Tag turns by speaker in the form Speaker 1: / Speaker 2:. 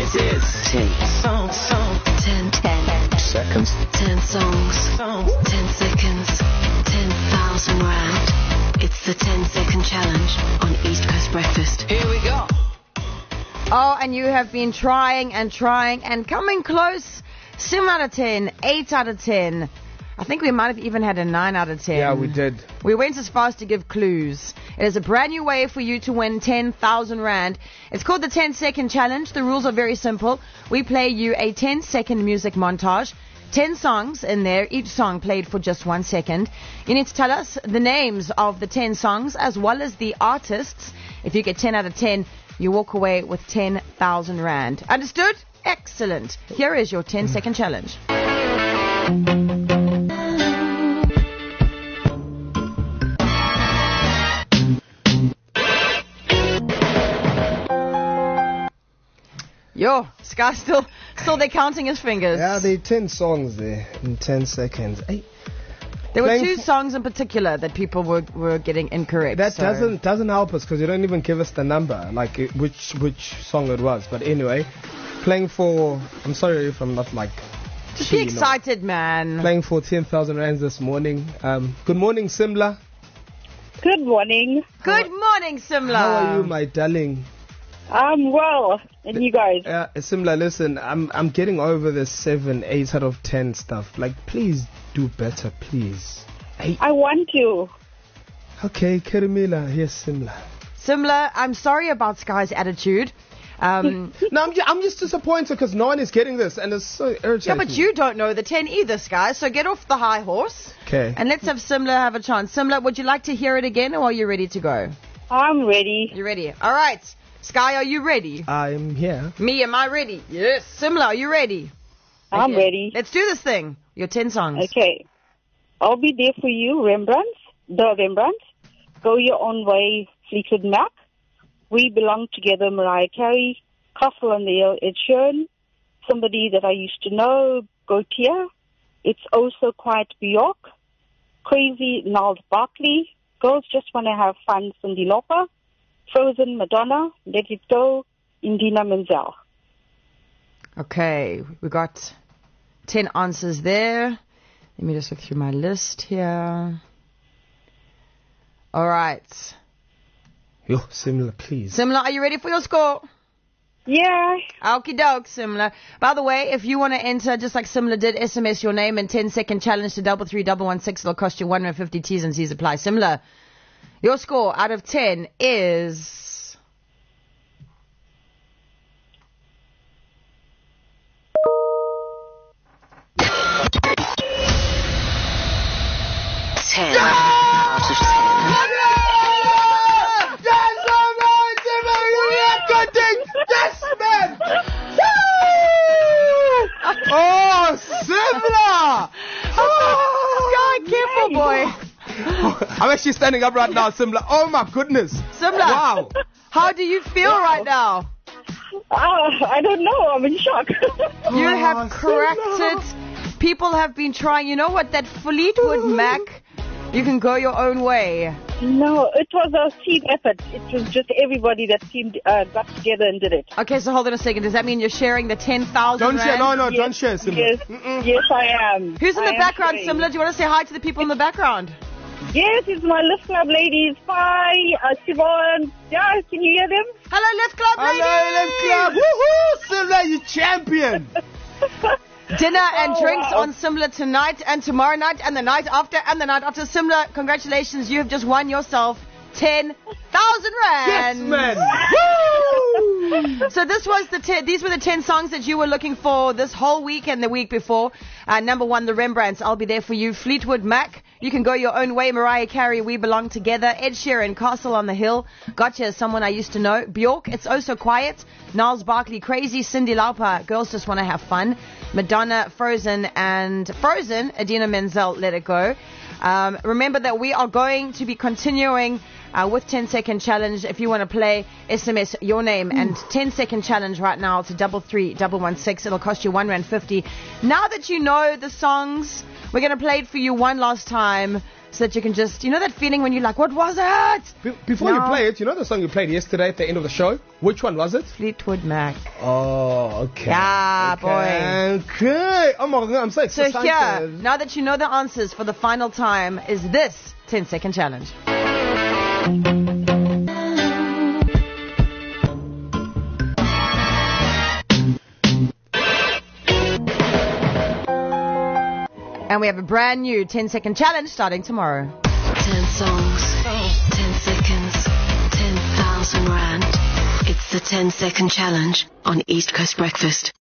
Speaker 1: This is 10 songs. 10 seconds. 10 songs. 10 seconds. 10,000 rand. It's the 10-second challenge on East Coast Breakfast. Here we go.
Speaker 2: Oh, and you have been trying and coming close. 7 out of 10, 8 out of 10. I think we might have even had a 9 out of 10.
Speaker 3: Yeah, we did.
Speaker 2: We went as far as to give clues. It is a brand new way for you to win 10,000 rand. It's called the 10-second challenge. The rules are very simple. We play you a 10-second music montage. 10 songs in there, each song played for just 1 second. You need to tell us the names of the 10 songs as well as the artists. If you get 10 out of 10, you walk away with 10,000 rand. Understood? Excellent. Here is your 10-second challenge. Yo, Sky still they're counting his fingers.
Speaker 3: Yeah, there are 10 songs there in 10 seconds. Hey.
Speaker 2: There were 2 songs in particular that people were getting incorrect.
Speaker 3: That doesn't help us because you don't even give us the number, like which song it was. But anyway, playing for, I'm sorry if I'm not like...
Speaker 2: Just be excited, man.
Speaker 3: Playing for 10,000 rands this morning. Good morning, Simla.
Speaker 4: Good morning.
Speaker 2: Good morning, Simla.
Speaker 3: How are you, my darling?
Speaker 4: I'm well. And you guys?
Speaker 3: Simla, listen, I'm getting over this 7, 8 out of 10 stuff. Like, please do better, please.
Speaker 4: I want to.
Speaker 3: Okay, Kerimila, here's Simla.
Speaker 2: Simla, I'm sorry about Sky's attitude.
Speaker 3: No, I'm just disappointed because no one is getting this, and it's so irritating.
Speaker 2: Yeah, but you don't know the 10 either, Sky, so get off the high horse.
Speaker 3: Okay.
Speaker 2: And let's have Simla have a chance. Simla, would you like to hear it again, or are you ready to go?
Speaker 4: I'm ready.
Speaker 2: You ready? All right. Sky, are you ready?
Speaker 3: I'm here.
Speaker 2: Me, am I ready? Yes. Simla, are you ready?
Speaker 4: I'm ready.
Speaker 2: Let's do this thing. Your 10 songs.
Speaker 4: Okay. I'll be there for you, The Rembrandts. Go Your Own Way, Fleetwood Mac. We Belong Together, Mariah Carey. Castle on the Hill, Ed Sheeran. Somebody That I Used to Know, Gautier. It's Oh So Quiet, Bjork. Crazy, Gnarls Barkley. Girls Just Wanna Have Fun, Cyndi Lauper. Frozen, Madonna. Let It Go, Indina Menzel.
Speaker 2: Okay, we got 10 answers there. Let me just look through my list here. All right.
Speaker 3: Yo, Simla, please.
Speaker 2: Simla, are you ready for your score?
Speaker 4: Yeah.
Speaker 2: Okie doke, Simla. By the way, if you want to enter, just like Simla did, SMS your name and 10-second challenge to 33116. It'll cost you 150. T's and C's apply. Simla, your score out of 10 is...
Speaker 3: Oh, Simla!
Speaker 2: Sky, careful, boy.
Speaker 3: I'm actually standing up right now, Simla. Oh, my goodness.
Speaker 2: Simla,
Speaker 3: wow.
Speaker 2: How do you feel right now?
Speaker 4: I don't know. I'm in shock.
Speaker 2: You have cracked it. People have been trying. You know what? That Fleetwood Mac, you can go your own way.
Speaker 4: No, it was a team effort. It was just everybody that got together and did it.
Speaker 2: Okay, so hold on a second. Does that mean you're sharing the 10,000
Speaker 3: Don't share.
Speaker 2: rand?
Speaker 3: No, don't share, Simla.
Speaker 4: Yes, I am.
Speaker 2: Who's in the background,
Speaker 4: sharing.
Speaker 2: Simla? Do you want to say hi to the people in the background?
Speaker 4: Yes, it's my Lift Club ladies. Hi, Siobhan. Yeah, can you hear them?
Speaker 2: Hello, Lift Club ladies!
Speaker 3: Hello, Lift Club. Woohoo! Simla, you champion.
Speaker 2: Dinner and drinks
Speaker 4: wow.
Speaker 2: on Simla tonight and tomorrow night and the night after and the night after. Simla, congratulations. You have just won yourself 10,000 rand.
Speaker 3: Yes, man.
Speaker 2: Woo! So these were the 10 songs that you were looking for this whole week and the week before. Number 1, the Rembrandts. I'll be there for you. Fleetwood Mac. You can go your own way. Mariah Carey, We Belong Together. Ed Sheeran, Castle on the Hill. Gotcha, Someone I Used to Know. Bjork, It's Oh So Quiet. Gnarls Barkley, Crazy. Cyndi Lauper, Girls Just Want to Have Fun. Madonna, Frozen, Idina Menzel, Let It Go. Remember that we are going to be continuing with 10-second challenge. If you want to play, SMS your name and 10-second challenge right now to 33116. It'll cost you R1.50. Now that you know the songs, we're going to play it for you one last time. so that you can just, you know that feeling when you're like, what was it?
Speaker 3: Before you
Speaker 2: No.
Speaker 3: play it, you know the song you played yesterday at the end of the show? Which one was it?
Speaker 2: Fleetwood Mac.
Speaker 3: Oh, okay.
Speaker 2: Yeah, boy.
Speaker 3: Okay. Oh my God, I'm so
Speaker 2: So
Speaker 3: excited.
Speaker 2: here, now that you know the answers for the final time, is this 10-second challenge. And we have a brand new 10-second challenge starting tomorrow.
Speaker 1: 10 songs, 10 seconds, 10,000 rand. It's the 10-second challenge on East Coast Breakfast.